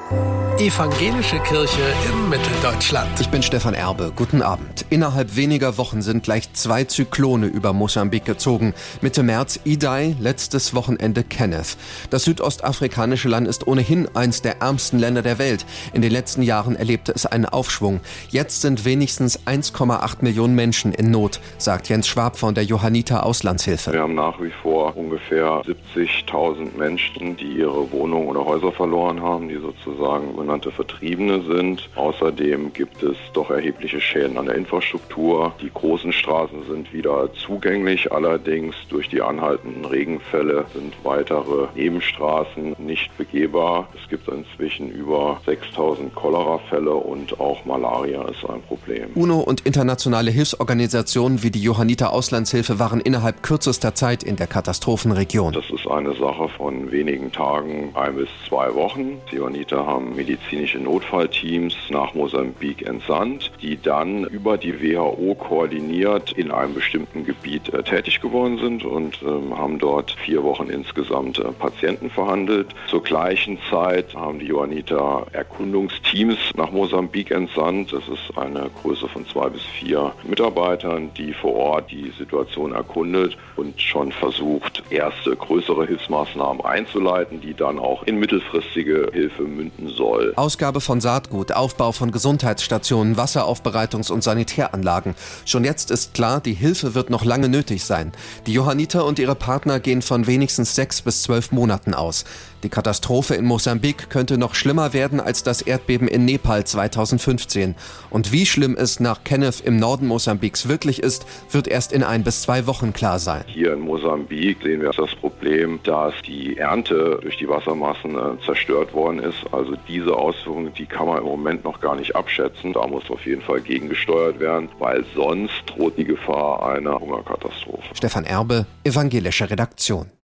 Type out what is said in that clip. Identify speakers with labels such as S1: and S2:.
S1: Evangelische Kirche in Mitteldeutschland.
S2: Ich bin Stefan Erbe. Guten Abend. Innerhalb weniger Wochen sind gleich 2 Zyklone über Mosambik gezogen. Mitte März Idai, letztes Wochenende Kenneth. Das südostafrikanische Land ist ohnehin eins der ärmsten Länder der Welt. In den letzten Jahren erlebte es einen Aufschwung. Jetzt sind wenigstens 1,8 Millionen Menschen in Not, sagt Jens Schwab von der Johanniter Auslandshilfe.
S3: Wir haben nach wie vor ungefähr 70.000 Menschen, die ihre Wohnungen oder Häuser verloren haben, die sozusagen sogenannte Vertriebene sind. Außerdem gibt es doch erhebliche Schäden an der Infrastruktur. Die großen Straßen sind wieder zugänglich, allerdings durch die anhaltenden Regenfälle sind weitere Nebenstraßen nicht begehbar. Es gibt inzwischen über 6.000 Cholerafälle und auch Malaria ist ein Problem.
S2: UNO und internationale Hilfsorganisationen wie die Johanniter Auslandshilfe waren innerhalb kürzester Zeit in der Katastrophenregion.
S3: Das ist eine Sache von wenigen Tagen, 1 bis 2 Wochen. Die Johanniter haben medizinische Notfallteams nach Mosambik entsandt, die dann über die WHO koordiniert in einem bestimmten Gebiet tätig geworden sind und haben dort 4 Wochen insgesamt Patienten verhandelt. Zur gleichen Zeit haben die Johanniter Erkundungsteams nach Mosambik entsandt. Das ist eine Größe von 2 bis 4 Mitarbeitern, die vor Ort die Situation erkundet und schon versucht, erste größere Hilfsmaßnahmen einzuleiten, die dann auch in mittelfristige Hilfe münden soll.
S2: Ausgabe von Saatgut, Aufbau von Gesundheitsstationen, Wasseraufbereitungs- und Sanitäranlagen. Schon jetzt ist klar, die Hilfe wird noch lange nötig sein. Die Johanniter und ihre Partner gehen von wenigstens 6 bis 12 Monaten aus. Die Katastrophe in Mosambik könnte noch schlimmer werden als das Erdbeben in Nepal 2015. Und wie schlimm es nach Kenneth im Norden Mosambiks wirklich ist, wird erst in 1 bis 2 Wochen klar sein.
S3: Hier in Mosambik sehen wir das Problem, dass die Ernte durch die Wassermassen zerstört worden ist. Also diese Auswirkungen, die kann man im Moment noch gar nicht abschätzen. Da muss auf jeden Fall gegengesteuert werden, weil sonst droht die Gefahr einer Hungerkatastrophe.
S2: Stefan Erbe, Evangelische Redaktion.